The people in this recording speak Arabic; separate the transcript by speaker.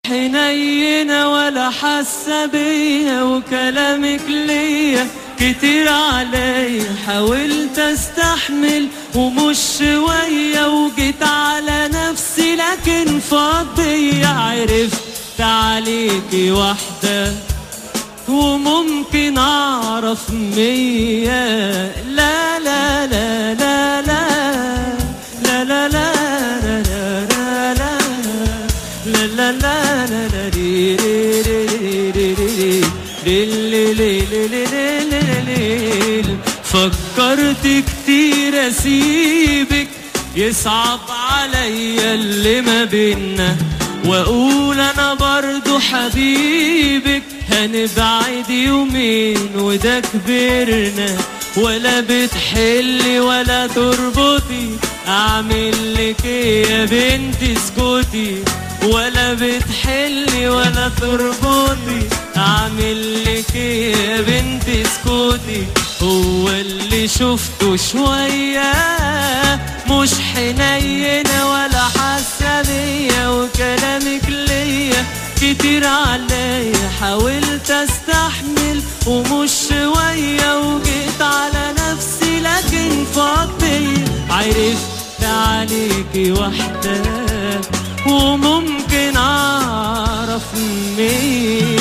Speaker 1: حنينة ولا حاسة بيا، وكلامك ليا كتير عليا. حاولت استحمل ومش شوية، وجيت على نفسي لكن فاضية. عرفت عليكي واحدة وممكن اعرف 100. لا لا لا لا لا لا لا لا لا لا لا لا فكرت كتير اسيبك، يصعب عليا اللي ما بينا، واقول انا برضو حبيبك. هنبعد يومين وده كبرنا، ولا بتحلي ولا تربطي. اعمل لك ايه يا بنتي اسكتي، ولا بتحلي ولا تربطي. اعمل لك ايه يا بنتي اسكتي. هو اللي شفته شوية مش حنينة ولا حاسة بيا، وكلامك ليا كتير عليا. حاولت استحمل ومش شوية، وجيت على نفسي لكن فاضية. عرفت عليكي واحدة وممكن اعرف 100.